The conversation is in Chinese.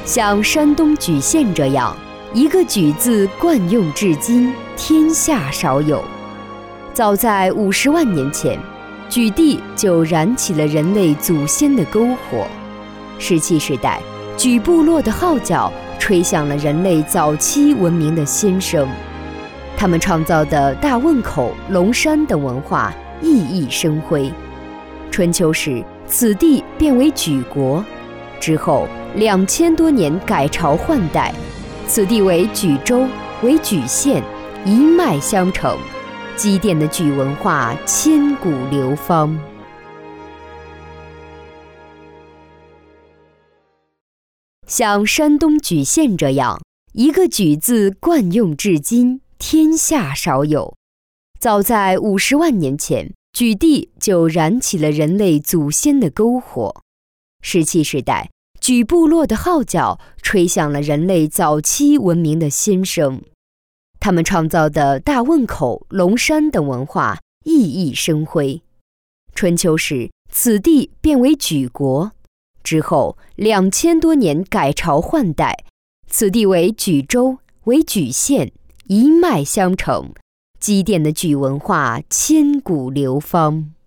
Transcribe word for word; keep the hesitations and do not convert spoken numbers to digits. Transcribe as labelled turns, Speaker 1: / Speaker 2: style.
Speaker 1: 像山东莒县这样，一个莒字惯用至今，天下少有。早在五十万年前，莒地就燃起了人类祖先的篝火。石器时代，莒部落的号角吹响了人类早期文明的先声。他们创造的大汶口、龙山等文化熠熠生辉。春秋时，此地变为莒国，之后两千多年改朝换代，此地为莒州，为莒县，一脉相承，积淀的莒文化千古流芳。像山东莒县这样，一个莒字惯用至今，天下少有。早在五十万年前，莒地就燃起了人类祖先的篝火。石器时代，莒部落的号角吹响了人类早期文明的先声。他们创造的大汶口、龙山等文化熠熠生辉。春秋时，此地变为莒国，之后两千多年改朝换代，此地为莒州，为莒县，一脉相承，积淀的莒文化千古流芳。